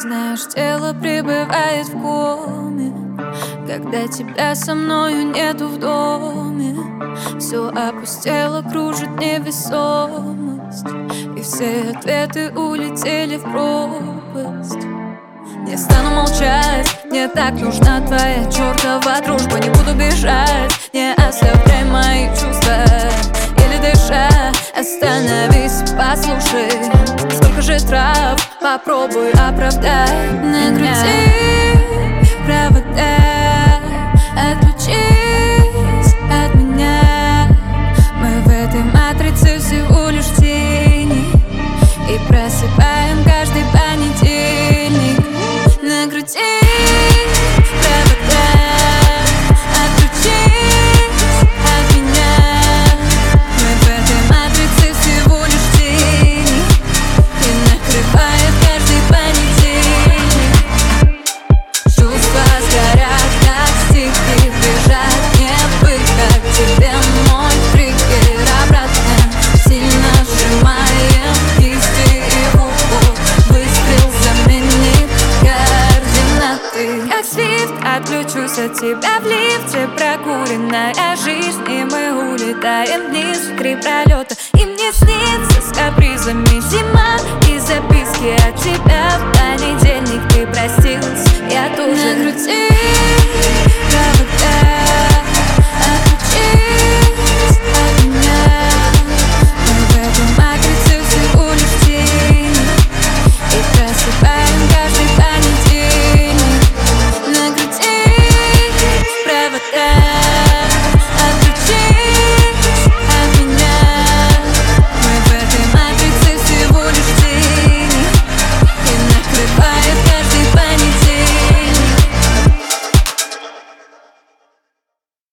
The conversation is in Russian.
Знаешь, тело пребывает в коме, когда тебя со мною нету в доме. Все опустело, кружит невесомость, и все ответы улетели в пропасть. Не стану молчать, мне так нужна твоя чертова дружба. Не буду бежать, не оставляй мои чувства. Еле дыша, остановись, послушай. Сколько же трав, попробуй оправдай на груди провода. Отключись от меня. Мы в этой матрице всего лишь тени, и просыпаем каждый понедельник. На груди провода. Отключись от меня. Мы в этой матрице всего лишь тени, и накрывает каждый понедельник. Чувства сгорят, как стихи, бежать не быть, как тебе мой триггер. Обратно сильно сжимаем кисти и в упор. Выстрел заменит координаты. Как свифт отключусь от тебя в лифте. Прокуренная жизнь, и мы улетаем вниз в 3 пролета. И мне снится с капризами зима, и записки от тебя в понедельник.